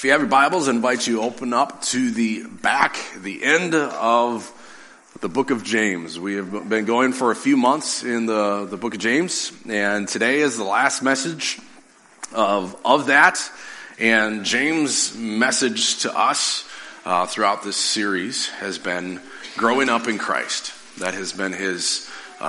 If you have your Bibles, I invite you to open up to the end of the book of James. We have been going for a few months in the book of James, and today is the last message of that. And James' message to us throughout this series has been growing up in Christ. That has been his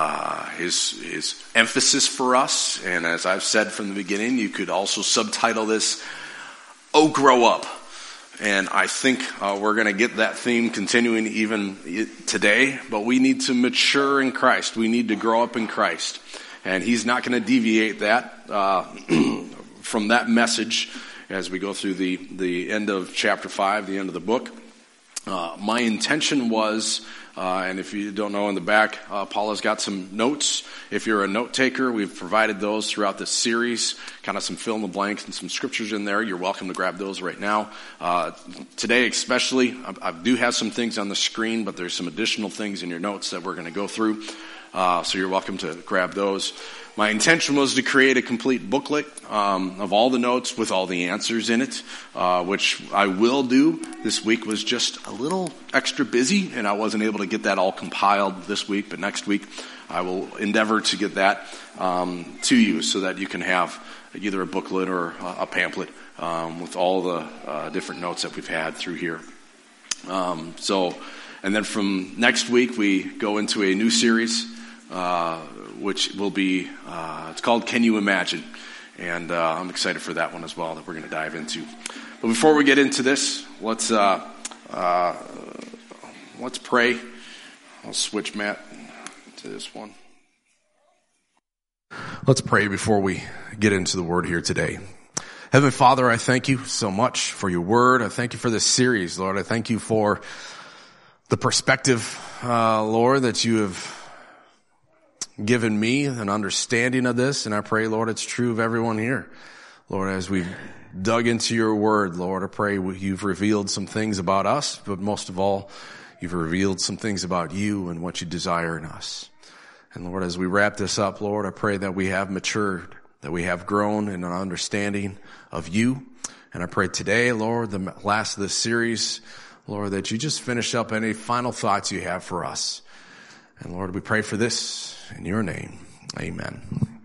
emphasis for us. And as I've said from the beginning, you could also subtitle this, "Oh, grow up." And I think we're going to get that theme continuing even today. But we need to mature in Christ. We need to grow up in Christ. And he's not going to deviate that from that message as we go through the end of chapter 5, the end of the book. My intention was, and if you don't know, in the back, Paula's got some notes. If you're a note taker, we've provided those throughout this series, kind of some fill in the blanks and some scriptures in there. You're welcome to grab those right now. Today especially, I do have some things on the screen, but there's some additional things in your notes that we're going to go through. So you're welcome to grab those. My intention was to create a complete booklet of all the notes with all the answers in it, which I will do. This week was just a little extra busy, and I wasn't able to get that all compiled this week, but next week I will endeavor to get that to you so that you can have either a booklet or a pamphlet with all the different notes that we've had through here. And then from next week we go into a new series, which will be, it's called Can You Imagine? And I'm excited for that one as well that we're going to dive into. But before we get into this, let's pray. I'll switch Matt to this one. Let's pray before we get into the word here today. Heavenly Father, I thank you so much for your word. I thank you for this series, Lord. I thank you for the perspective, Lord, that you have given me an understanding of this, and I pray, Lord, it's true of everyone here. Lord, as we've dug into your word, Lord, I pray you've revealed some things about us, but most of all, you've revealed some things about you and what you desire in us. And Lord, as we wrap this up, Lord, I pray that we have matured, that we have grown in an understanding of you. And I pray today, Lord, the last of this series, Lord, that you just finish up any final thoughts you have for us. And Lord, we pray for this in your name. Amen.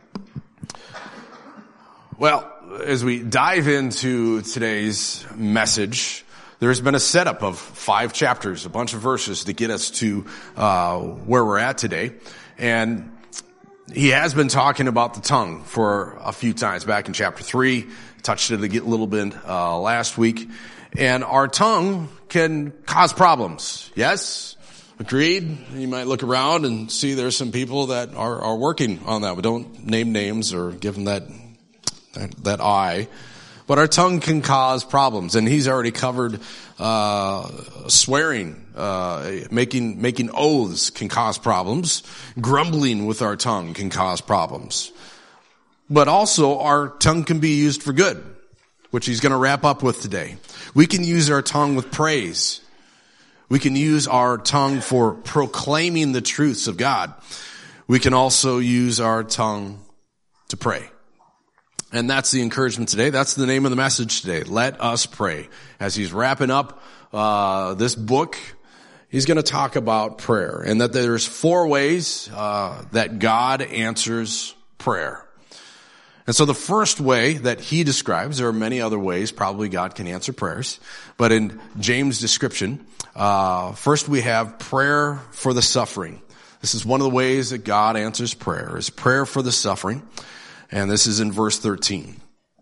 Well, as we dive into today's message, there's been a setup of 5 chapters, a bunch of verses to get us to where we're at today. And he has been talking about the tongue for a few times back in chapter 3, touched it a little bit last week. And our tongue can cause problems. Yes? Agreed. You might look around and see there's some people that are working on that. We don't name names or give them that eye. But our tongue can cause problems. And he's already covered swearing, making oaths can cause problems. Grumbling with our tongue can cause problems. But also our tongue can be used for good, which he's going to wrap up with today. We can use our tongue with praise. We can use our tongue for proclaiming the truths of God. We can also use our tongue to pray. And that's the encouragement today. That's the name of the message today. Let us pray. As he's wrapping up this book, he's going to talk about prayer and that there's 4 ways that God answers prayer. And so the first way that he describes, there are many other ways probably God can answer prayers, but in James' description, first we have prayer for the suffering. This is one of the ways that God answers prayer, is prayer for the suffering. And this is in verse 13.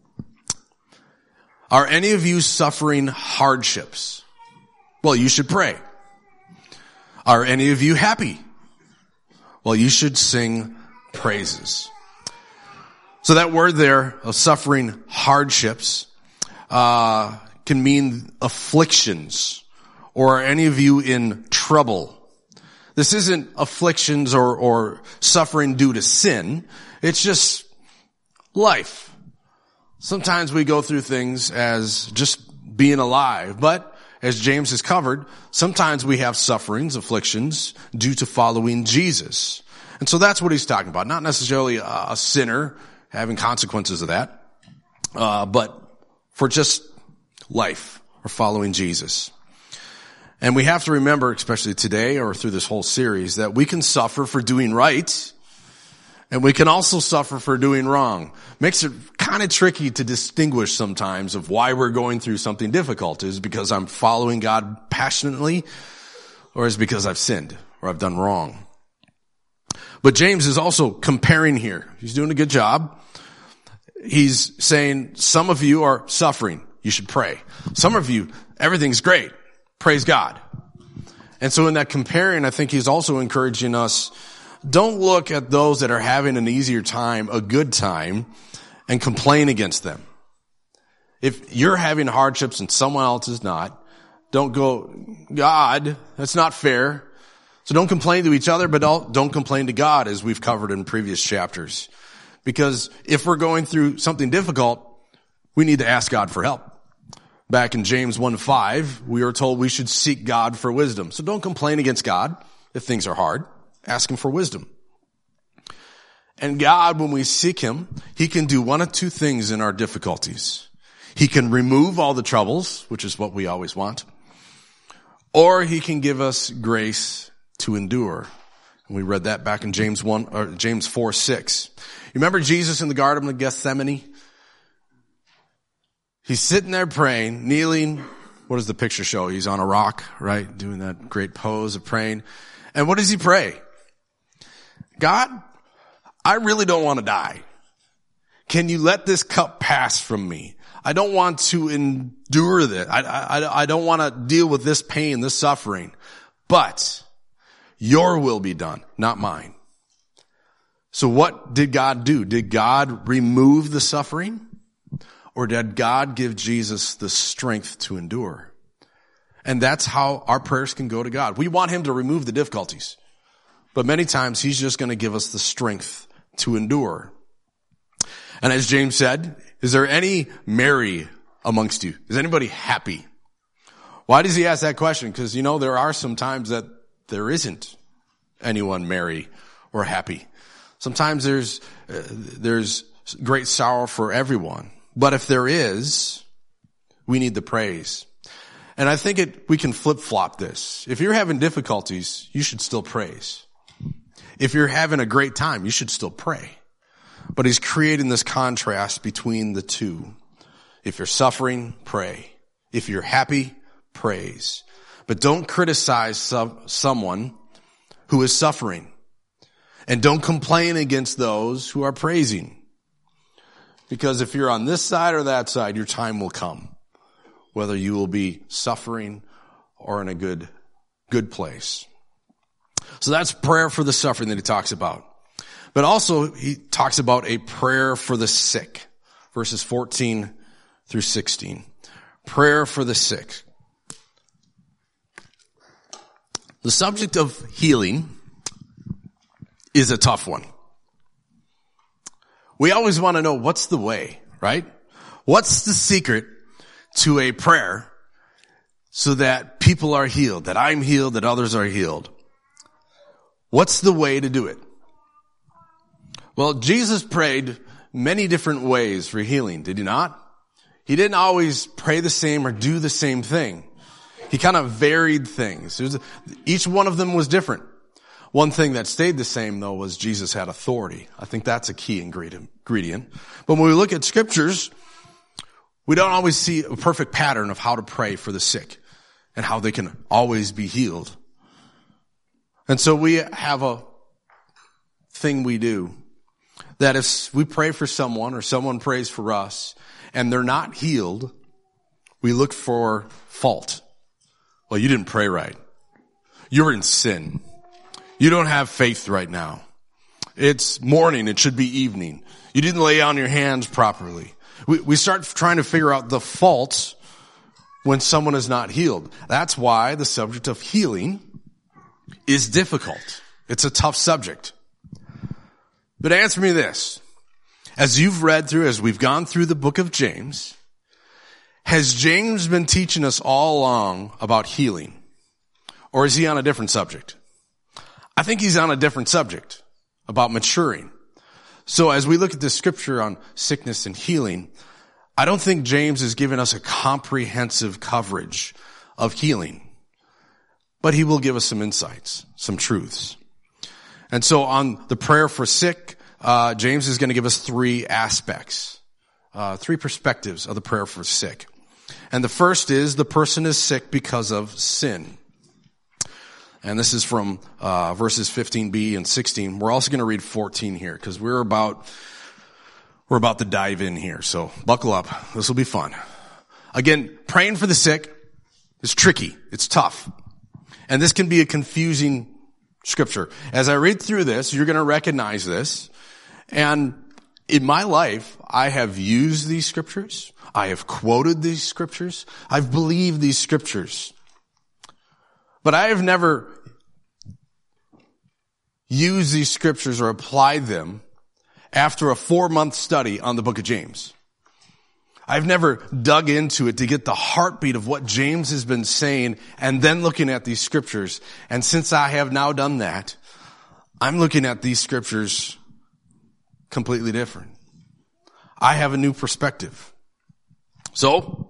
Are any of you suffering hardships? Well, you should pray. Are any of you happy? Well, you should sing praises. So that word there of suffering hardships can mean afflictions. Or are any of you in trouble? This isn't afflictions or suffering due to sin. It's just life. Sometimes we go through things as just being alive, but as James has covered, sometimes we have sufferings, afflictions due to following Jesus. And so that's what he's talking about. Not necessarily a sinner having consequences of that, but for just life or following Jesus. And we have to remember, especially today or through this whole series, that we can suffer for doing right, and we can also suffer for doing wrong. Makes it kind of tricky to distinguish sometimes of why we're going through something difficult. Is it because I'm following God passionately, or is it because I've sinned or I've done wrong? But James is also comparing here. He's doing a good job. He's saying some of you are suffering. You should pray. Some of you, everything's great. Praise God. And so in that comparing, I think he's also encouraging us, don't look at those that are having an easier time, a good time, and complain against them. If you're having hardships and someone else is not, don't go, God, that's not fair. So don't complain to each other, but don't complain to God, as we've covered in previous chapters. Because if we're going through something difficult, we need to ask God for help. Back in James 1:5, we are told we should seek God for wisdom. So don't complain against God if things are hard. Ask Him for wisdom. And God, when we seek Him, He can do one of two things in our difficulties. He can remove all the troubles, which is what we always want, or He can give us grace to endure. And we read that back in James 4:6. You remember Jesus in the Garden of Gethsemane? He's sitting there praying, kneeling. What does the picture show? He's on a rock, right? Doing that great pose of praying. And what does he pray? God, I really don't want to die. Can you let this cup pass from me? I don't want to endure this. I don't want to deal with this pain, this suffering. But your will be done, not mine. So what did God do? Did God remove the suffering? Or did God give Jesus the strength to endure? And that's how our prayers can go to God. We want Him to remove the difficulties. But many times He's just going to give us the strength to endure. And as James said, is there any merry amongst you? Is anybody happy? Why does he ask that question? Because, there are some times that there isn't anyone merry or happy. Sometimes there's great sorrow for everyone. But if there is, we need the praise. And I think we can flip-flop this. If you're having difficulties, you should still praise. If you're having a great time, you should still pray. But he's creating this contrast between the two. If you're suffering, pray. If you're happy, praise. But don't criticize someone who is suffering. And don't complain against those who are praising. Because if you're on this side or that side, your time will come. Whether you will be suffering or in a good place. So that's prayer for the suffering that he talks about. But also he talks about a prayer for the sick. Verses 14 through 16. Prayer for the sick. The subject of healing is a tough one. We always want to know what's the way, right? What's the secret to a prayer so that people are healed, that I'm healed, that others are healed? What's the way to do it? Well, Jesus prayed many different ways for healing, did he not? He didn't always pray the same or do the same thing. He kind of varied things. Each one of them was different. One thing that stayed the same, though, was Jesus had authority. I think that's a key ingredient. But when we look at scriptures, we don't always see a perfect pattern of how to pray for the sick and how they can always be healed. And so we have a thing we do that if we pray for someone or someone prays for us and they're not healed, we look for fault. Well, you didn't pray right. You're in sin. You don't have faith right now. It's morning. It should be evening. You didn't lay on your hands properly. We start trying to figure out the fault when someone is not healed. That's why the subject of healing is difficult. It's a tough subject. But answer me this. As we've gone through the book of James, has James been teaching us all along about healing? Or is he on a different subject? I think he's on a different subject, about maturing. So as we look at the scripture on sickness and healing, I don't think James is giving us a comprehensive coverage of healing, but he will give us some insights, some truths. And so on the prayer for sick, James is going to give us three aspects, three perspectives of the prayer for sick. And the first is the person is sick because of sin. And this is from verses 15b and 16. We're also going to read 14 here because we're about to dive in here. So buckle up. This will be fun. Again, praying for the sick is tricky. It's tough. And this can be a confusing scripture. As I read through this, you're going to recognize this. And in my life, I have used these scriptures. I have quoted these scriptures. I've believed these scriptures. But I have never used these scriptures or applied them after a 4-month study on the book of James. I've never dug into it to get the heartbeat of what James has been saying and then looking at these scriptures. And since I have now done that, I'm looking at these scriptures completely different. I have a new perspective. So,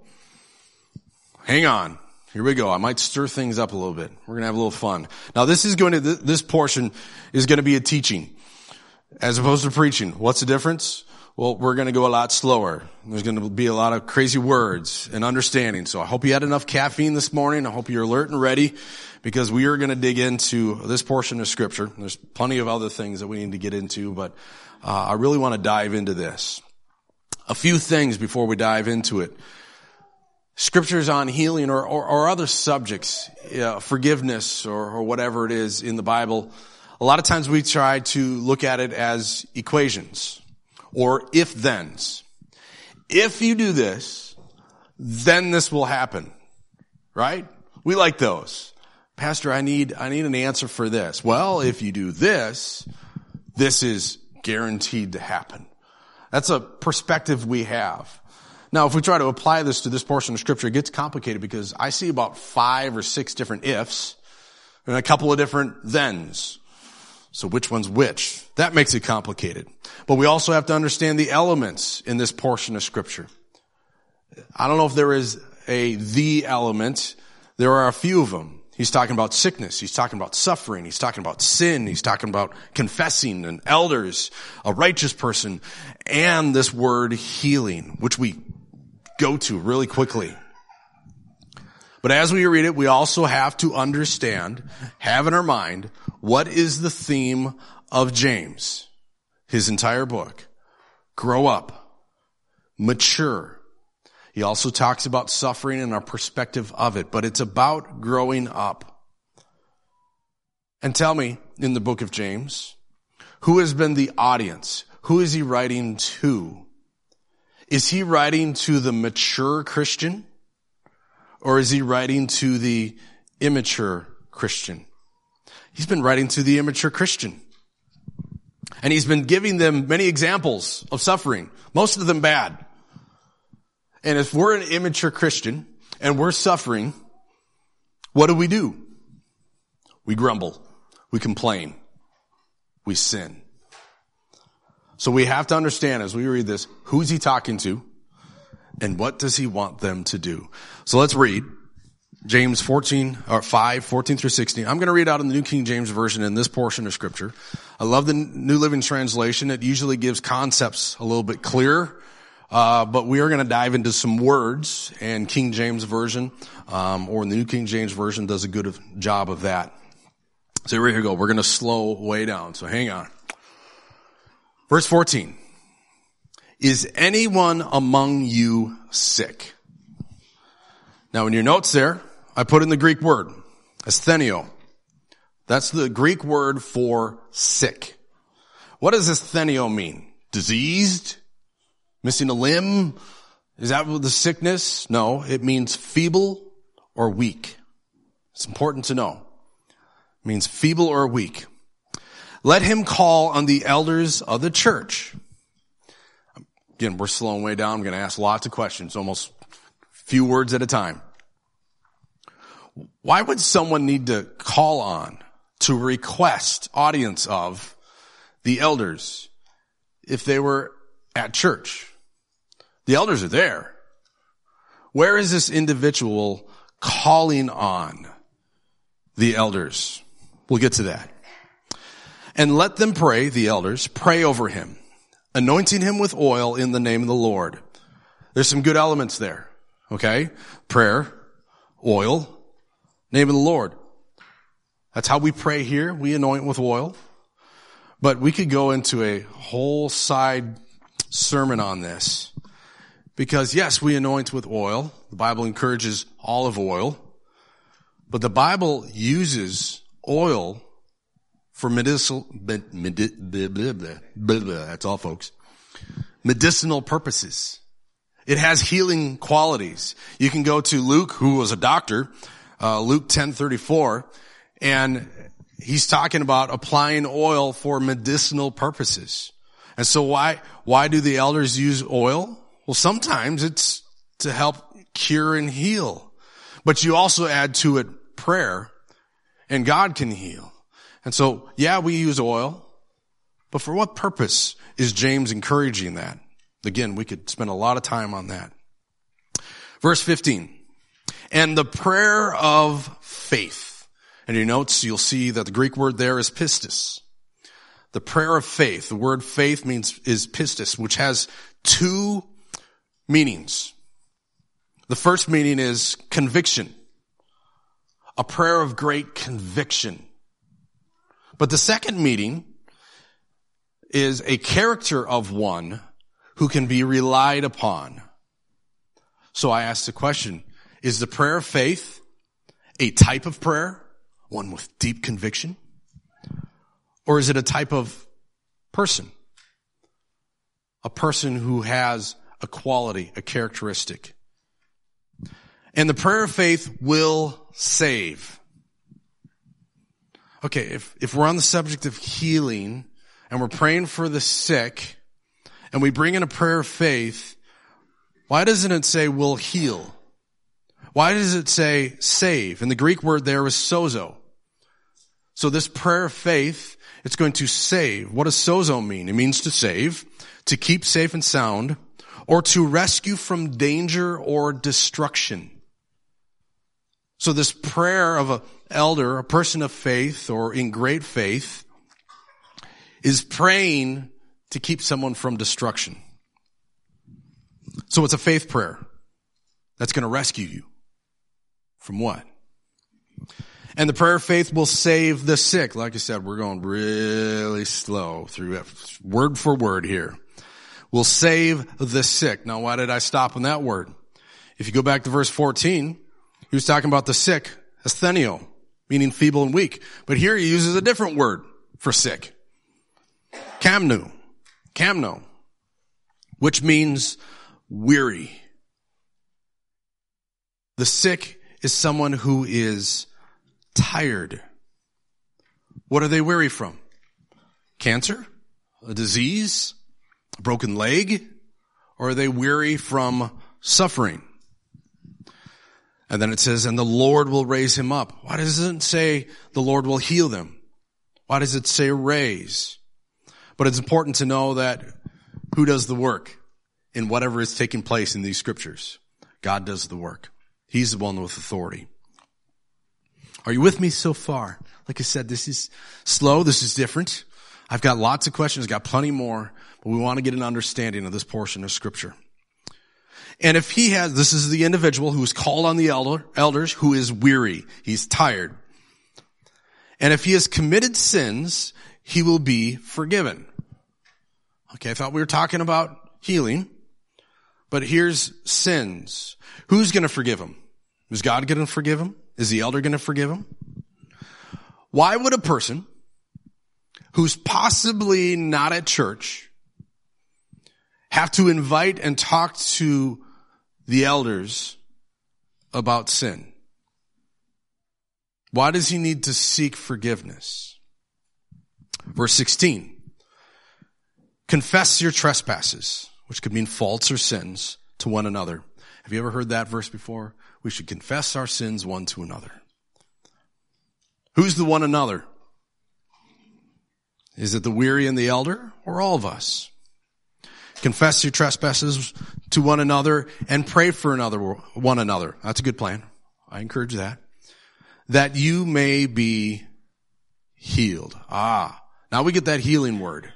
hang on. Here we go. I might stir things up a little bit. We're going to have a little fun. Now this portion is going to be a teaching as opposed to preaching. What's the difference? Well, we're going to go a lot slower. There's going to be a lot of crazy words and understanding. So I hope you had enough caffeine this morning. I hope you're alert and ready because we are going to dig into this portion of scripture. There's plenty of other things that we need to get into, but I really want to dive into this. A few things before we dive into it. Scriptures on healing or other subjects, forgiveness or whatever it is in the Bible, a lot of times we try to look at it as equations or if-thens. If you do this, then this will happen, right? We like those. Pastor, I need an answer for this. Well, if you do this, this is guaranteed to happen. That's a perspective we have. Now, if we try to apply this to this portion of scripture, it gets complicated because I see about 5 or 6 different ifs and a couple of different thens. So which one's which? That makes it complicated. But we also have to understand the elements in this portion of scripture. I don't know if there is the element. There are a few of them. He's talking about sickness. He's talking about suffering. He's talking about sin. He's talking about confessing and elders, a righteous person, and this word healing, which we go to really quickly. But as we read it, we also have to understand, have in our mind, what is the theme of James, his entire book. Grow up, mature. He also talks about suffering and our perspective of it, but it's about growing up. And tell me, in the book of James, who has been the audience? Who is he writing to? Is he writing to the mature Christian? Or is he writing to the immature Christian? He's been writing to the immature Christian. And he's been giving them many examples of suffering, most of them bad. And if we're an immature Christian and we're suffering, what do? We grumble. We complain. We sin. So we have to understand as we read this, who's he talking to and what does he want them to do? So let's read James 5, 14 through 16. I'm going to read out in the New King James Version in this portion of scripture. I love the New Living Translation. It usually gives concepts a little bit clearer. But we are going to dive into some words, and King James Version, or the New King James Version does a good job of that. So here we go. We're going to slow way down. So hang on. Verse 14. Is anyone among you sick? Now in your notes there, I put in the Greek word, asthenio. That's the Greek word for sick. What does asthenio mean? Diseased? Missing a limb? Is that the sickness? No, it means feeble or weak. It's important to know. It means feeble or weak. Let him call on the elders of the church. Again, we're slowing way down. I'm going to ask lots of questions, almost few words at a time. Why would someone need to call on, to request audience of the elders if they were at church? The elders are there. Where is this individual calling on the elders? We'll get to that. And let them pray, the elders, pray over him, anointing him with oil in the name of the Lord. There's some good elements there. Okay? Prayer, oil, name of the Lord. That's how we pray here. We anoint with oil. But we could go into a whole side sermon on this. Because yes, we anoint with oil. The Bible encourages olive oil. But the Bible uses oil for medicinal, that's all folks. Medicinal purposes. It has healing qualities. You can go to Luke, who was a doctor, Luke 10:34, and he's talking about applying oil for medicinal purposes. And so why do the elders use oil? Well, sometimes it's to help cure and heal. But you also add to it prayer, and God can heal. And so, yeah, we use oil, but for what purpose is James encouraging that? Again, we could spend a lot of time on that. Verse 15, and the prayer of faith. In your notes, you'll see that the Greek word there is pistis. The prayer of faith. The word faith is pistis, which has two meanings. The first meaning is conviction. A prayer of great conviction. But the second meaning is a character of one who can be relied upon. So I ask the question, is the prayer of faith a type of prayer, one with deep conviction? Or is it a type of person? A person who has a quality, a characteristic. And the prayer of faith will save. Okay, if we're on the subject of healing and we're praying for the sick and we bring in a prayer of faith, why doesn't it say will heal? Why does it say save? And the Greek word there is sozo. So this prayer of faith, it's going to save. What does sozo mean? It means to save, to keep safe and sound, or to rescue from danger or destruction. So this prayer of an elder, a person of faith or in great faith, is praying to keep someone from destruction. So it's a faith prayer that's going to rescue you. From what? And the prayer of faith will save the sick. Like I said, we're going really slow through it, word for word here. Will save the sick. Now, why did I stop on that word? If you go back to verse 14, he was talking about the sick, asthenio, meaning feeble and weak. But here he uses a different word for sick. Kamno, which means weary. The sick is someone who is tired. What are they weary from? Cancer? A disease? A broken leg? Or are they weary from suffering? And then it says, and the Lord will raise him up. Why doesn't it say the Lord will heal them? Why does it say raise? But it's important to know that who does the work in whatever is taking place in these scriptures? God does the work. He's the one with authority. Are you with me so far? Like I said, this is slow. This is different. I've got lots of questions, got plenty more, but we want to get an understanding of this portion of scripture. And if this is the individual who is called on the elders, who is weary. He's tired. And if he has committed sins, he will be forgiven. Okay, I thought we were talking about healing, but here's sins. Who's going to forgive him? Is God going to forgive him? Is the elder going to forgive him? Why would a person who's possibly not at church have to invite and talk to the elders about sin? Why does he need to seek forgiveness? Verse 16. Confess your trespasses, which could mean faults or sins, to one another. Have you ever heard that verse before? We should confess our sins one to another. Who's the one another? Is it the weary and the elder, or all of us? Confess your trespasses to one another and pray for one another. That's a good plan. I encourage that. That you may be healed. Now we get that healing word.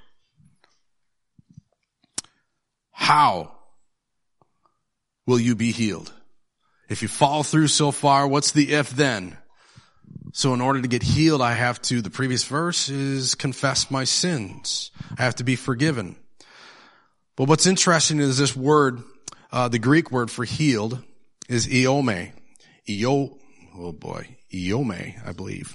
How will you be healed? If you fall through so far, what's the if then? So in order to get healed, I have to, the previous verse is confess my sins. I have to be forgiven. But what's interesting is this word, the Greek word for healed is iome. Iome, I believe.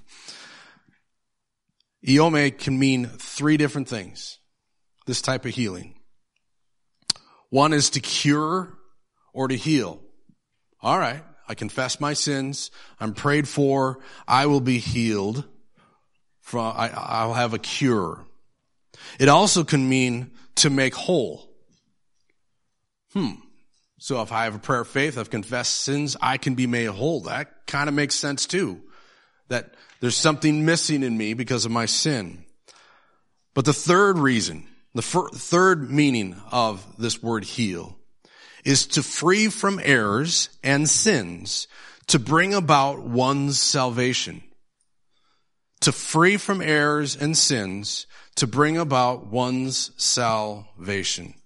Iome can mean three different things, this type of healing. One is to cure or to heal. All right, I confess my sins. I'm prayed for. I will be healed. I'll have a cure. It also can mean to make whole. So if I have a prayer of faith, I've confessed sins, I can be made whole. That kind of makes sense too. That there's something missing in me because of my sin. But the third reason, the third meaning of this word heal is to free from errors and sins to bring about one's salvation. To free from errors and sins to bring about one's salvation.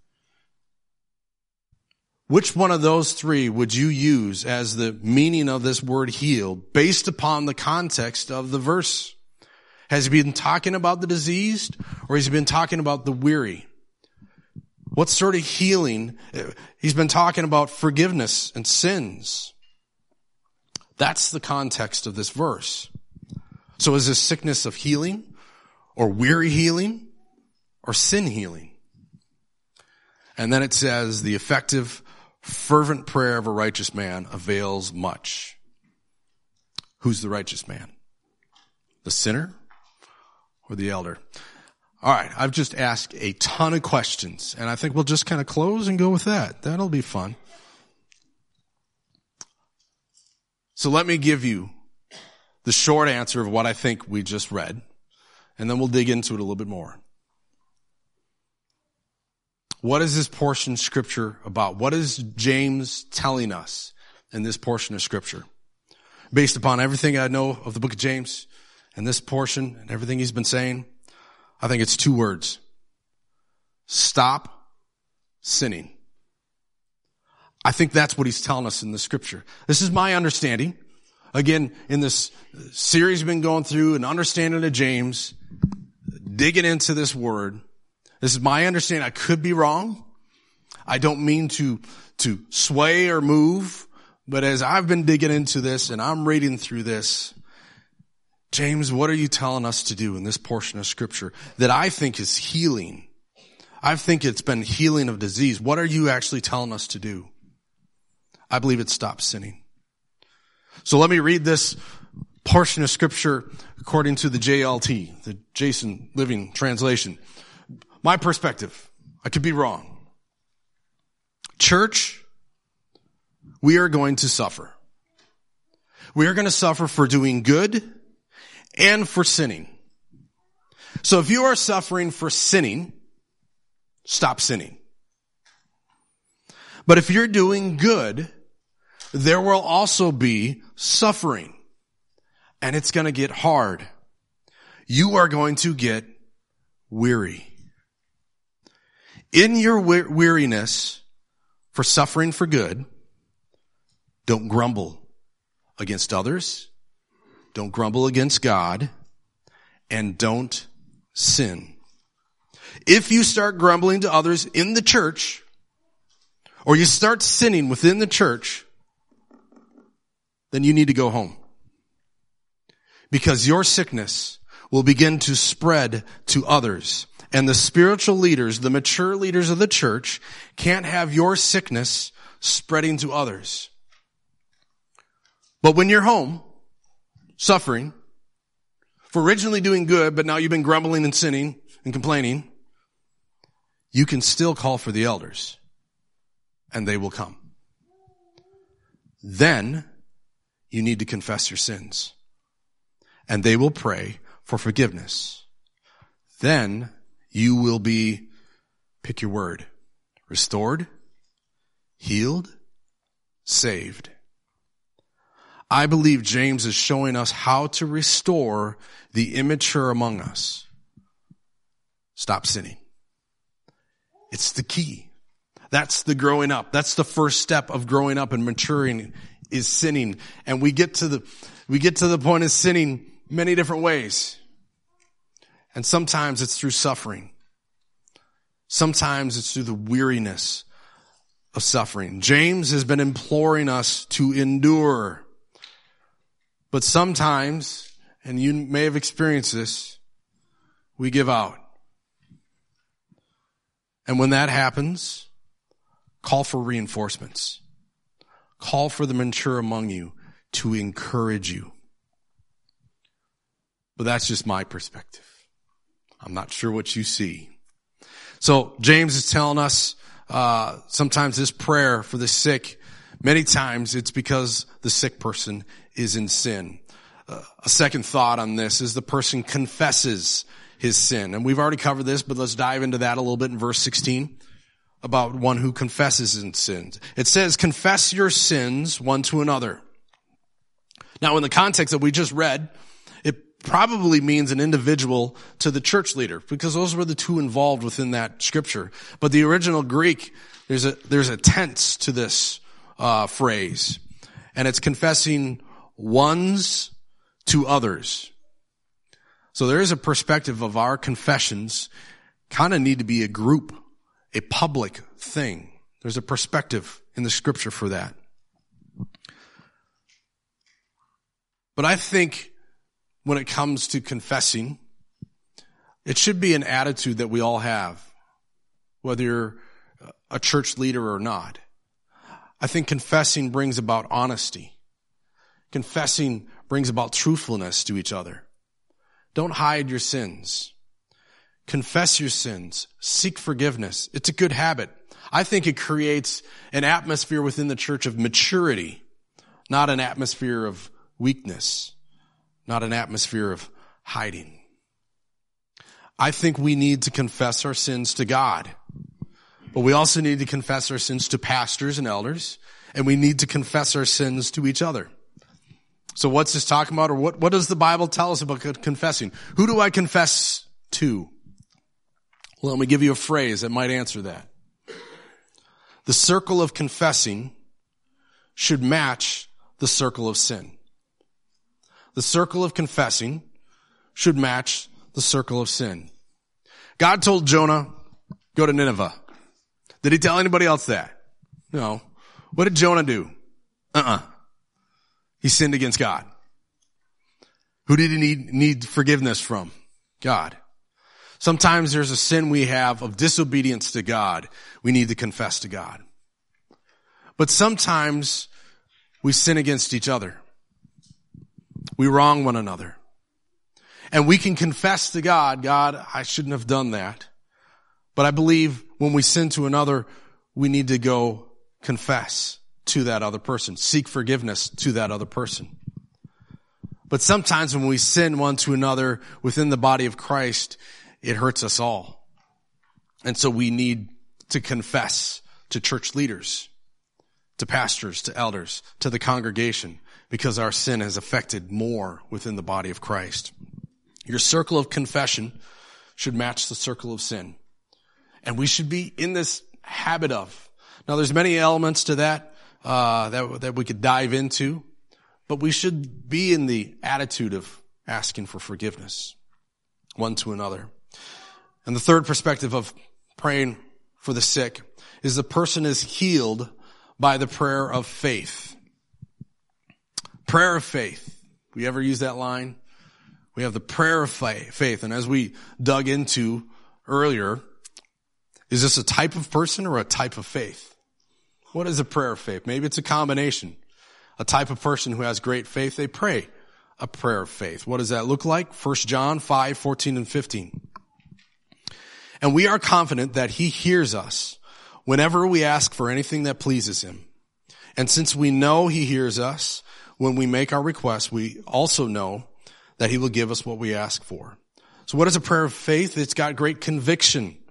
Which one of those three would you use as the meaning of this word heal based upon the context of the verse? Has he been talking about the diseased or has he been talking about the weary? What sort of healing? He's been talking about forgiveness and sins. That's the context of this verse. So is this sickness of healing or weary healing or sin healing? And then it says the effective fervent prayer of a righteous man avails much. Who's the righteous man? The sinner or the elder? All right, I've just asked a ton of questions, and I think we'll just kind of close and go with that. That'll be fun. So let me give you the short answer of what I think we just read, and then we'll dig into it a little bit more. What is this portion of Scripture about? What is James telling us in this portion of Scripture? Based upon everything I know of the book of James and this portion and everything he's been saying, I think it's two words. Stop sinning. I think that's what he's telling us in the Scripture. This is my understanding. Again, in this series we've been going through, an understanding of James, digging into this word, this is my understanding. I could be wrong. I don't mean to sway or move, but as I've been digging into this and I'm reading through this, James, what are you telling us to do in this portion of Scripture that I think is healing? I think it's been healing of disease. What are you actually telling us to do? I believe it's stop sinning. So let me read this portion of Scripture according to the JLT, the Jason Living Translation. My perspective, I could be wrong. Church, we are going to suffer. We are going to suffer for doing good and for sinning. So if you are suffering for sinning, stop sinning. But if you're doing good, there will also be suffering. And it's going to get hard. You are going to get weary. In your weariness for suffering for good, don't grumble against others, don't grumble against God, and don't sin. If you start grumbling to others in the church, or you start sinning within the church, then you need to go home. Because your sickness will begin to spread to others. And the spiritual leaders, the mature leaders of the church, can't have your sickness spreading to others. But when you're home, suffering, for originally doing good, but now you've been grumbling and sinning and complaining, you can still call for the elders, and they will come. Then you need to confess your sins, and they will pray for forgiveness. Then you will be, pick your word, restored, healed, saved. I believe James is showing us how to restore the immature among us. Stop sinning. It's the key. That's the growing up. That's the first step of growing up and maturing, is sinning. And we get to the point of sinning many different ways. And sometimes it's through suffering. Sometimes it's through the weariness of suffering. James has been imploring us to endure. But sometimes, and you may have experienced this, we give out. And when that happens, call for reinforcements. Call for the mature among you to encourage you. But that's just my perspective. I'm not sure what you see. So James is telling us sometimes this prayer for the sick, many times it's because the sick person is in sin. A second thought on this is the person confesses his sin. And we've already covered this, but let's dive into that a little bit in verse 16 about one who confesses his sins. It says, confess your sins one to another. Now, in the context that we just read, it probably means an individual to the church leader, because those were the two involved within that scripture. But the original Greek, there's a tense to this phrase, and it's confessing ones to others. So there is a perspective of our confessions kind of need to be a group, a public thing. There's a perspective in the scripture for that. But I think when it comes to confessing, it should be an attitude that we all have, whether you're a church leader or not. I think confessing brings about honesty. Confessing brings about truthfulness to each other. Don't hide your sins. Confess your sins. Seek forgiveness. It's a good habit. I think it creates an atmosphere within the church of maturity, not an atmosphere of weakness, not an atmosphere of hiding. I think we need to confess our sins to God, but we also need to confess our sins to pastors and elders, and we need to confess our sins to each other. So what's this talking about, or what does the Bible tell us about confessing? Who do I confess to? Well, let me give you a phrase that might answer that. The circle of confessing should match the circle of sin. The circle of confessing should match the circle of sin. God told Jonah, go to Nineveh. Did he tell anybody else that? No. What did Jonah do? He sinned against God. Who did he need forgiveness from? God. Sometimes there's a sin we have of disobedience to God. We need to confess to God. But sometimes we sin against each other. We wrong one another. And we can confess to God, God, I shouldn't have done that. But I believe when we sin to another, we need to go confess to that other person. Seek forgiveness to that other person. But sometimes when we sin one to another within the body of Christ, it hurts us all. And so we need to confess to church leaders, to pastors, to elders, to the congregation, because our sin has affected more within the body of Christ. Your circle of confession should match the circle of sin. And we should be in this habit of. Now there's many elements to that, that we could dive into, but we should be in the attitude of asking for forgiveness one to another. And the third perspective of praying for the sick is the person is healed by the prayer of faith. Prayer of faith. We ever use that line? We have the prayer of faith. And as we dug into earlier, is this a type of person or a type of faith? What is a prayer of faith? Maybe it's a combination. A type of person who has great faith, they pray a prayer of faith. What does that look like? 1 John 5:14 and 15. And we are confident that he hears us whenever we ask for anything that pleases him. And since we know he hears us when we make our requests, we also know that he will give us what we ask for. So what is a prayer of faith? It's got great conviction.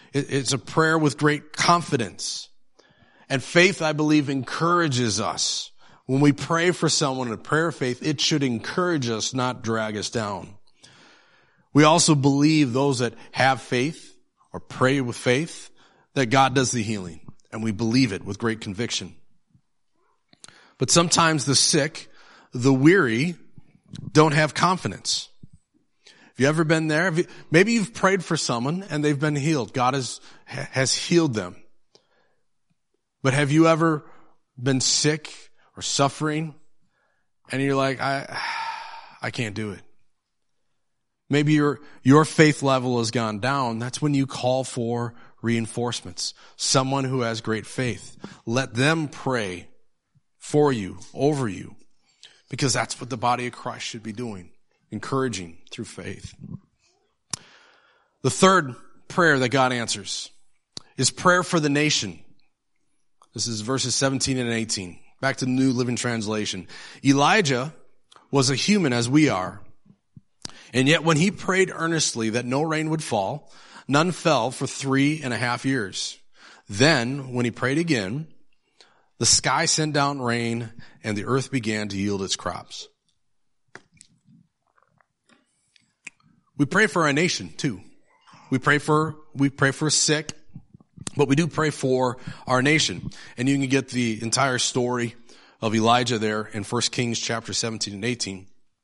It's a prayer with great confidence. And faith, I believe, encourages us. When we pray for someone in a prayer of faith, it should encourage us, not drag us down. We also believe those that have faith or pray with faith, that God does the healing. And we believe it with great conviction. But sometimes the sick, the weary, don't have confidence. Have you ever been there? Maybe you've prayed for someone and they've been healed. God has healed them. But have you ever been sick or suffering and you're like, I can't do it? Maybe your faith level has gone down. That's when you call for reinforcements. Someone who has great faith. Let them pray for you, over you, because that's what the body of Christ should be doing, encouraging through faith. The third prayer that God answers is prayer for the nation. This is verses 17 and 18. Back to the New Living Translation. Elijah was a human as we are. And yet when he prayed earnestly that no rain would fall, none fell for 3.5 years. Then, when he prayed again, the sky sent down rain and the earth began to yield its crops. We pray for our nation too. We pray for sick, but we do pray for our nation. And you can get the entire story of Elijah there in 1 Kings chapter 17 and 18.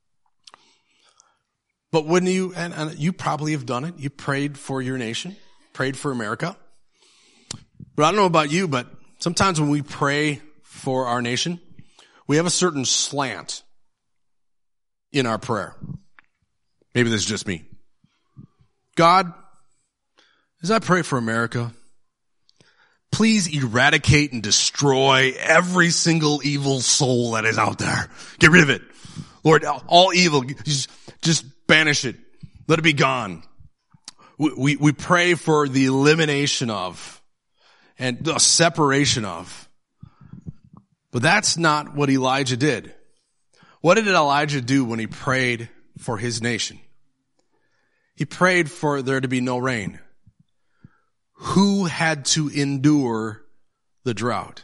But when and you probably have done it, you prayed for your nation, prayed for America. But I don't know about you, but sometimes when we pray for our nation, we have a certain slant in our prayer. Maybe this is just me. God, as I pray for America, please eradicate and destroy every single evil soul that is out there. Get rid of it. Lord, all evil, just banish it. Let it be gone. We pray for the elimination of and the separation of. But that's not what Elijah did. What did Elijah do when he prayed for his nation? He prayed for there to be no rain. Who had to endure the drought?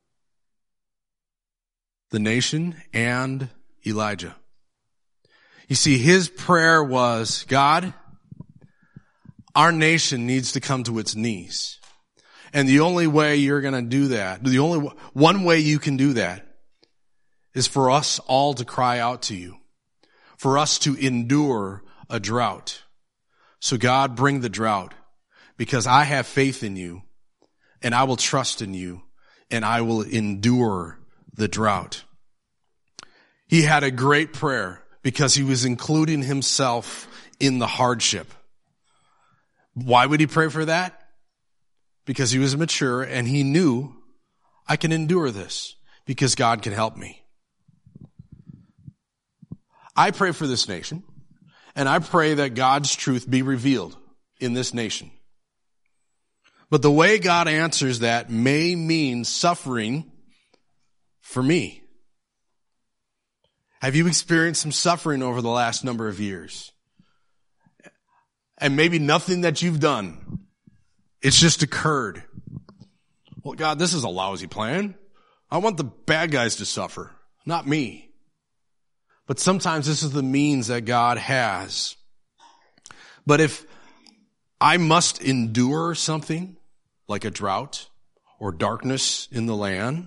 The nation and Elijah. You see, his prayer was, God, our nation needs to come to its knees. And the only way you're going to do that, one way you can do that is for us all to cry out to you, for us to endure a drought. So God, bring the drought, because I have faith in you and I will trust in you and I will endure the drought. He had a great prayer because he was including himself in the hardship. Why would he pray for that? Because he was mature and he knew, I can endure this because God can help me. I pray for this nation, and I pray that God's truth be revealed in this nation. But the way God answers that may mean suffering for me. Have you experienced some suffering over the last number of years? And maybe nothing that you've done. It's just occurred. Well, God, this is a lousy plan. I want the bad guys to suffer, not me. But sometimes this is the means that God has. But if I must endure something like a drought or darkness in the land,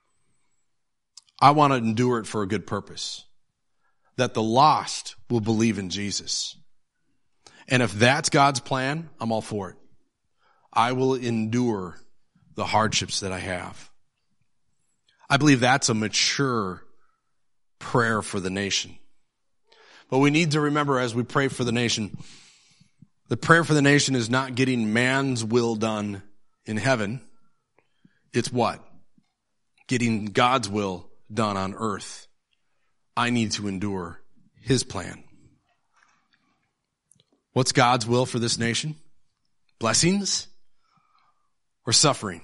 I want to endure it for a good purpose. That the lost will believe in Jesus. And if that's God's plan, I'm all for it. I will endure the hardships that I have. I believe that's a mature prayer for the nation. But we need to remember as we pray for the nation, the prayer for the nation is not getting man's will done in heaven. It's what? Getting God's will done on earth. I need to endure his plan. What's God's will for this nation? Blessings or suffering?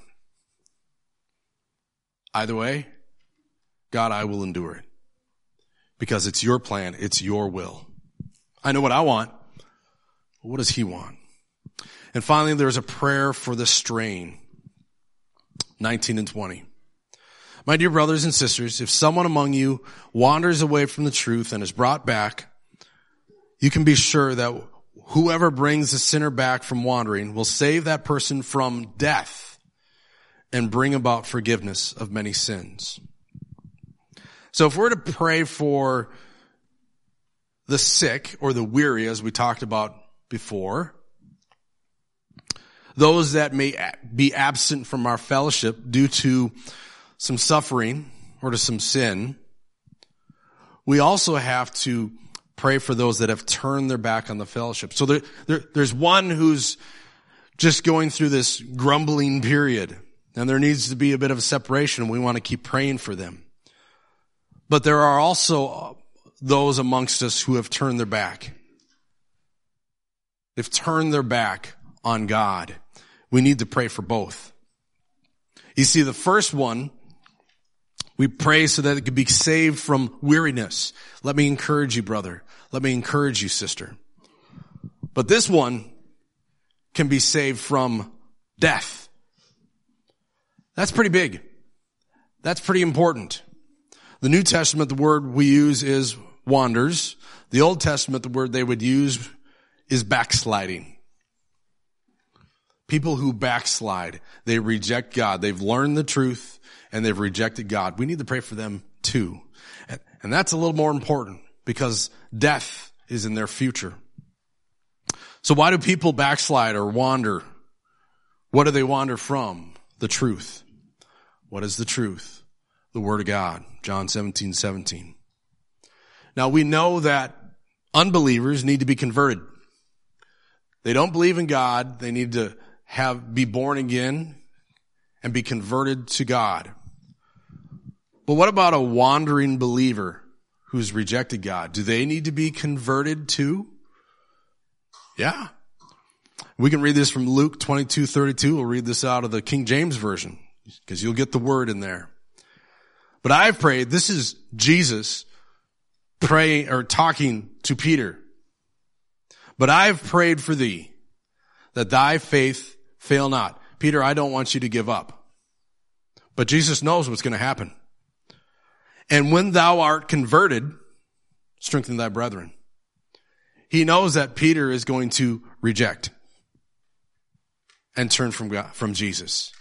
Either way, God, I will endure it. Because it's your plan, it's your will. I know what I want, but what does he want? And finally, there's a prayer for the straying. 19 and 20. My dear brothers and sisters, if someone among you wanders away from the truth and is brought back, you can be sure that whoever brings the sinner back from wandering will save that person from death and bring about forgiveness of many sins. So if we're to pray for the sick or the weary, as we talked about before, those that may be absent from our fellowship due to some suffering or to some sin, we also have to pray for those that have turned their back on the fellowship. So there's one who's just going through this grumbling period, and there needs to be a bit of a separation. We want to keep praying for them. But there are also those amongst us who have turned their back. They've turned their back on God. We need to pray for both. You see, the first one, we pray so that it could be saved from weariness. Let me encourage you, brother. Let me encourage you, sister. But this one can be saved from death. That's pretty big. That's pretty important. The New Testament, the word we use is wanders. The Old Testament, the word they would use is backsliding. People who backslide, they reject God. They've learned the truth and they've rejected God. We need to pray for them too. And that's a little more important because death is in their future. So why do people backslide or wander? What do they wander from? The truth. What is the truth? The Word of God. John 17:17. Now we know that unbelievers need to be converted. They don't believe in God. They need to be born again and be converted to God. But what about a wandering believer who's rejected God? Do they need to be converted too? Yeah. We can read this from Luke 22:32. We'll read this out of the King James Version because you'll get the word in there. But I've prayed, this is Jesus praying or talking to Peter. But I've prayed for thee that thy faith fail not. Peter, I don't want you to give up. But Jesus knows what's going to happen. And when thou art converted, strengthen thy brethren. He knows that Peter is going to reject and turn from God, from Jesus.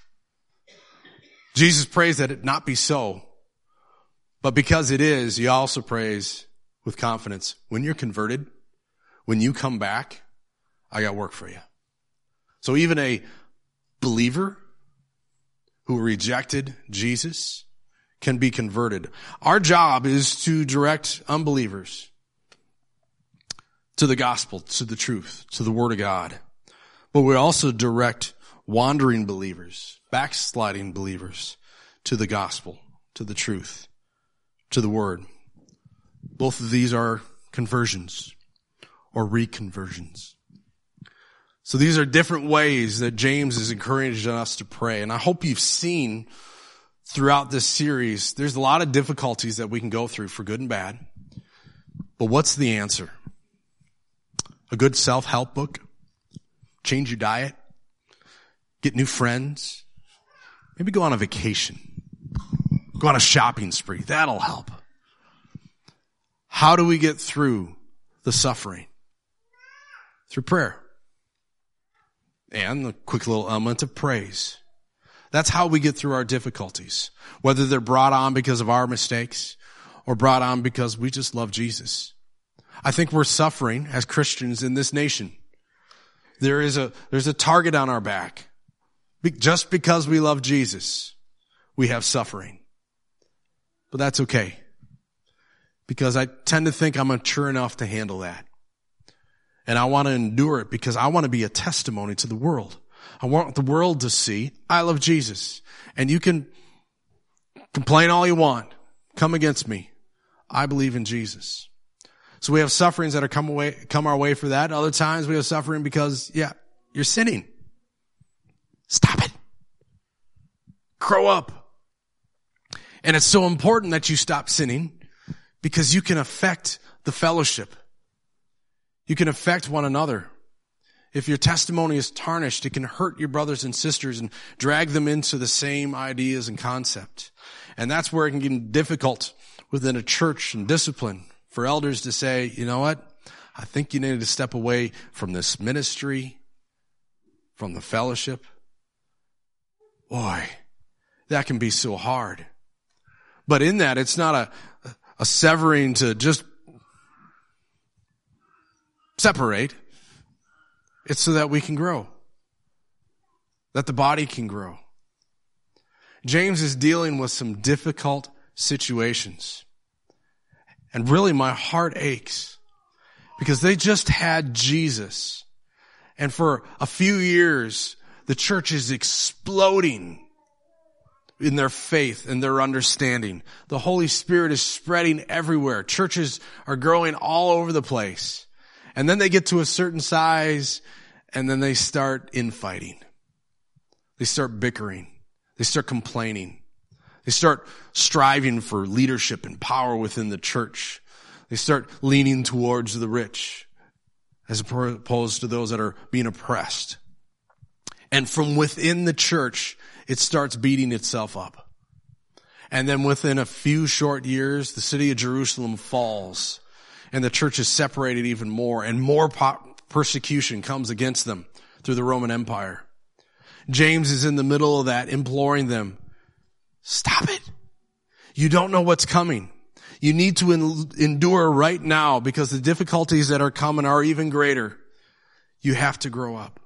Jesus prays that it not be so. But because it is, he also prays with confidence, when you're converted, when you come back, I got work for you. So even a believer who rejected Jesus can be converted. Our job is to direct unbelievers to the gospel, to the truth, to the Word of God. But we also direct wandering believers, backsliding believers to the gospel, to the truth, to the Word. Both of these are conversions or reconversions. So these are different ways that James is encouraging us to pray. And I hope you've seen throughout this series, there's a lot of difficulties that we can go through for good and bad. But what's the answer? A good self-help book? Change your diet? Get new friends? Maybe go on a vacation? Go on a shopping spree? That'll help. How do we get through the suffering? Through prayer. And the quick little element of praise. That's how we get through our difficulties. Whether they're brought on because of our mistakes or brought on because we just love Jesus. I think we're suffering as Christians in this nation. There's a target on our back. Just because we love Jesus, we have suffering. But that's okay. Because I tend to think I'm mature enough to handle that. And I want to endure it because I want to be a testimony to the world. I want the world to see I love Jesus. And you can complain all you want. Come against me. I believe in Jesus. So we have sufferings that are come our way for that. Other times we have suffering because, you're sinning. Stop it. Grow up. And it's so important that you stop sinning because you can affect the fellowship. You can affect one another. If your testimony is tarnished, it can hurt your brothers and sisters and drag them into the same ideas and concept. And that's where it can get difficult within a church and discipline for elders to say, you know what? I think you need to step away from this ministry, from the fellowship. Boy, that can be so hard. But in that, it's not a severing to just separate. It's so that we can grow, that the body can grow. James is dealing with some difficult situations. And really my heart aches because they just had Jesus. And for a few years, the church is exploding in their faith and their understanding. The Holy Spirit is spreading everywhere. Churches are growing all over the place. And then they get to a certain size and then they start infighting. They start bickering. They start complaining. They start striving for leadership and power within the church. They start leaning towards the rich as opposed to those that are being oppressed. And from within the church, it starts beating itself up. And then within a few short years, the city of Jerusalem falls and the church is separated even more and more persecution comes against them through the Roman Empire. James is in the middle of that, imploring them, stop it. You don't know what's coming. You need to endure right now because the difficulties that are coming are even greater. You have to grow up.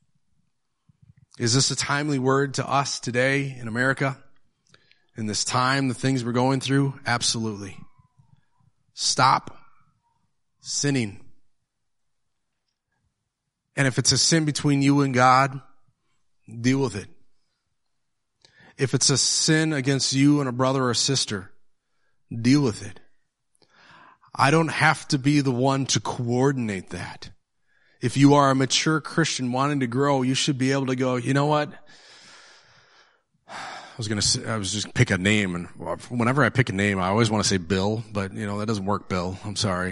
Is this a timely word to us today in America? In this time, the things we're going through? Absolutely. Stop sinning. And if it's a sin between you and God, deal with it. If it's a sin against you and a brother or sister, deal with it. I don't have to be the one to coordinate that. If you are a mature Christian wanting to grow, you should be able to go, you know what? I was just pick a name, and whenever I pick a name, I always want to say Bill, but that doesn't work, Bill. I'm sorry.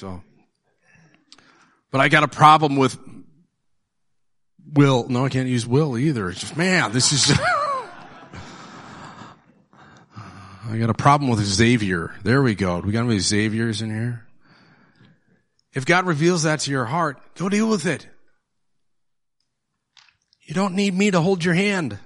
But I got a problem with Will. No, I can't use Will either. It's just, man, this is just I got a problem with Xavier. There we go. Do we got any Xaviers in here? If God reveals that to your heart, go deal with it. You don't need me to hold your hand.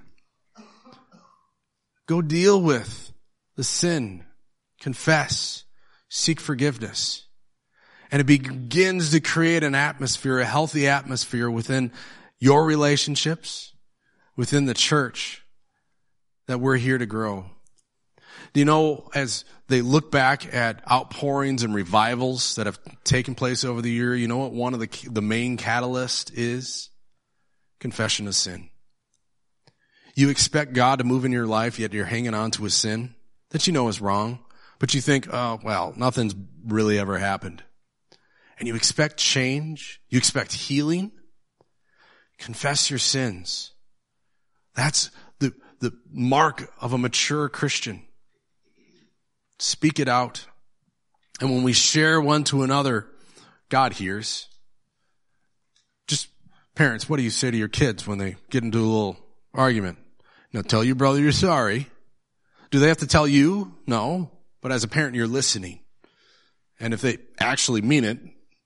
Go deal with the sin. Confess. Seek forgiveness. And it begins to create an atmosphere, a healthy atmosphere within your relationships, within the church, that we're here to grow. Do you know, as they look back at outpourings and revivals that have taken place over the year, you know what one of the main catalysts is? Confession of sin. You expect God to move in your life, yet you're hanging on to a sin that you know is wrong, but you think, oh, well, nothing's really ever happened. And you expect change. You expect healing. Confess your sins. That's the mark of a mature Christian. Speak it out. And when we share one to another, God hears. Just parents, what do you say to your kids when they get into a little argument? Now tell your brother you're sorry. Do they have to tell you? No. But as a parent, you're listening. And if they actually mean it,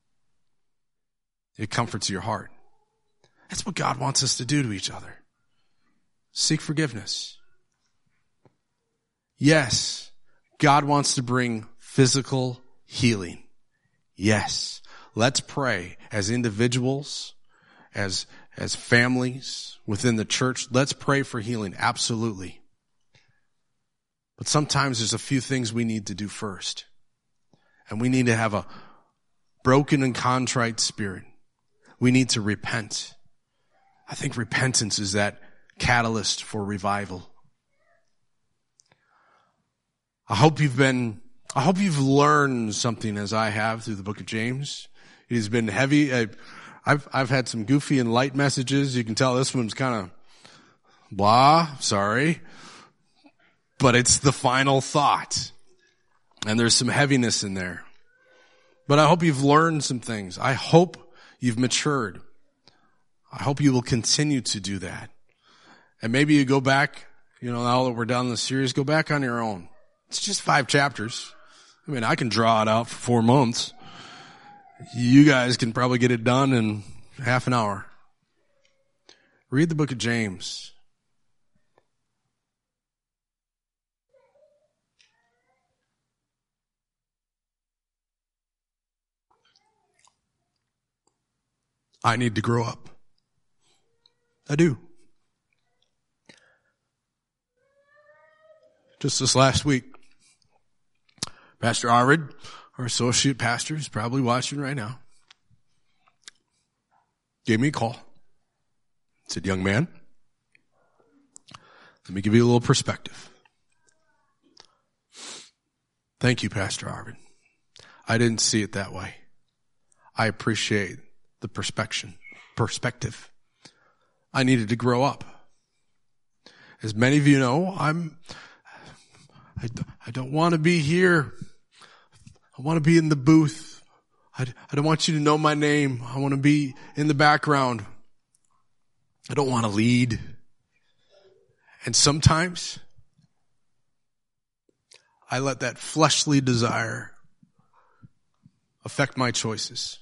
it comforts your heart. That's what God wants us to do to each other. Seek forgiveness. Yes, God wants to bring physical healing. Yes. Let's pray as individuals, as families within the church. Let's pray for healing. Absolutely. But sometimes there's a few things we need to do first. And we need to have a broken and contrite spirit. We need to repent. I think repentance is that catalyst for revival. I hope you've learned something as I have through the book of James. It has been heavy. I've had some goofy and light messages. You can tell this one's kind of blah, sorry. But it's the final thought. And there's some heaviness in there. But I hope you've learned some things. I hope you've matured. I hope you will continue to do that. And maybe you go back, now that we're done the series, go back on your own. It's just 5 chapters. I mean, I can draw it out for 4 months. You guys can probably get it done in half an hour. Read the book of James. I need to grow up. I do. Just this last week, Pastor Arvid, our associate pastor, is probably watching right now, gave me a call. Said, young man, let me give you a little perspective. Thank you, Pastor Arvid. I didn't see it that way. I appreciate the perspective. I needed to grow up. As many of you know, I don't want to be here. I want to be in the booth. I don't want you to know my name. I want to be in the background. I don't want to lead. And sometimes I let that fleshly desire affect my choices.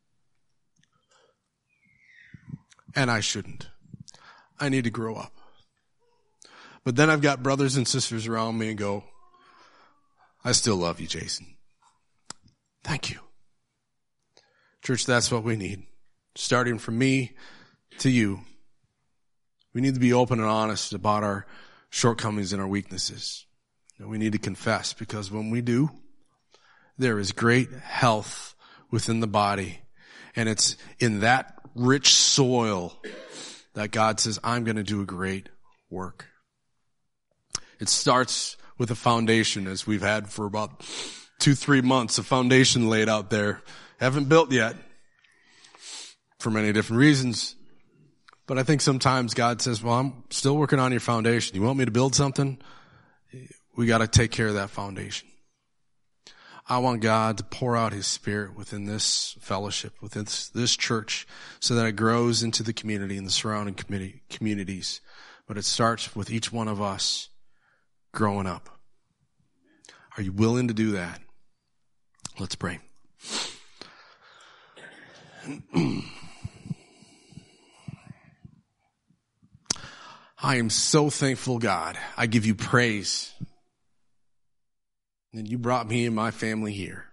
And I shouldn't. I need to grow up. But then I've got brothers and sisters around me and go, I still love you, Jason. Thank you. Church, that's what we need. Starting from me to you. We need to be open and honest about our shortcomings and our weaknesses. And we need to confess, because when we do, there is great health within the body. And it's in that rich soil that God says, I'm going to do a great work. It starts with a foundation, as we've had for about 2-3 months, a foundation laid out there. Haven't built yet for many different reasons. But I think sometimes God says, well, I'm still working on your foundation. You want me to build something? We got to take care of that foundation. I want God to pour out His Spirit within this fellowship, within this church, so that it grows into the community and the surrounding communities. But it starts with each one of us growing up. Are you willing to do that? Let's pray. I am so thankful, God. I give you praise. And you brought me and my family here.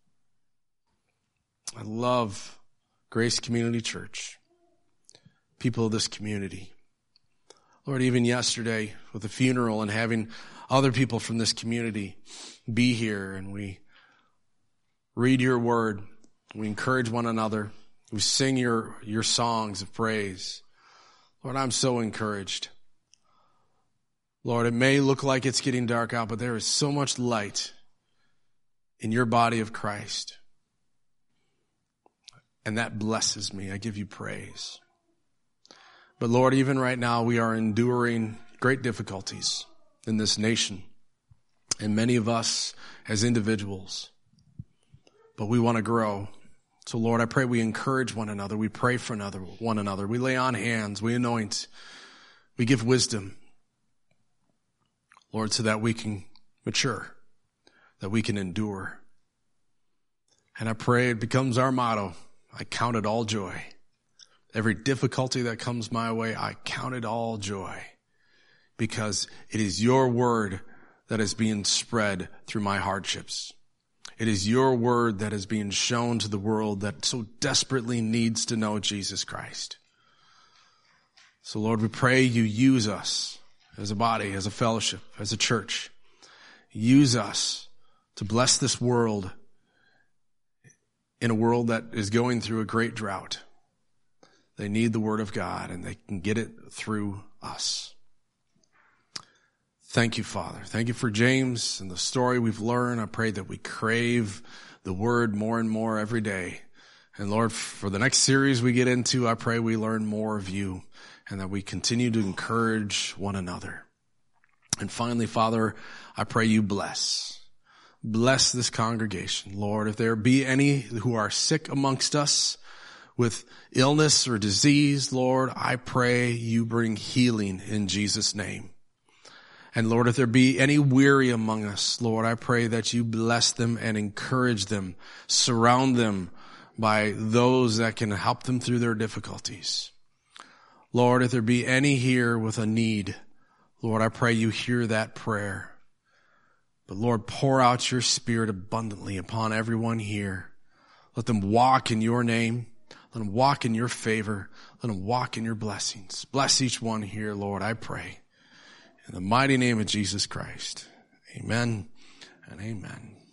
I love Grace Community Church, people of this community. Lord, even yesterday with the funeral and having other people from this community be here, and we read your word, we encourage one another, we sing your songs of praise. Lord, I'm so encouraged. Lord, it may look like it's getting dark out, but there is so much light in your body of Christ. And that blesses me. I give you praise. But Lord, even right now, we are enduring great difficulties in this nation. And many of us as individuals. But we want to grow. So Lord, I pray we encourage one another. We pray for one another. We lay on hands. We anoint. We give wisdom. Lord, so that we can mature, that we can endure. And I pray it becomes our motto. I count it all joy. Every difficulty that comes my way, I count it all joy. Because it is your word that is being spread through my hardships. It is your word that is being shown to the world that so desperately needs to know Jesus Christ. So Lord, we pray you use us as a body, as a fellowship, as a church. Use us to bless this world in a world that is going through a great drought. They need the word of God, and they can get it through us. Thank you, Father. Thank you for James and the story we've learned. I pray that we crave the word more and more every day. And Lord, for the next series we get into, I pray we learn more of you and that we continue to encourage one another. And finally, Father, I pray you bless this congregation. Lord, if there be any who are sick amongst us, with illness or disease, Lord, I pray you bring healing in Jesus' name. And Lord, if there be any weary among us, Lord, I pray that you bless them and encourage them, surround them by those that can help them through their difficulties. Lord, if there be any here with a need, Lord, I pray you hear that prayer. But Lord, pour out your Spirit abundantly upon everyone here. Let them walk in your name. Let them walk in your favor. Let them walk in your blessings. Bless each one here, Lord, I pray. In the mighty name of Jesus Christ. Amen and amen.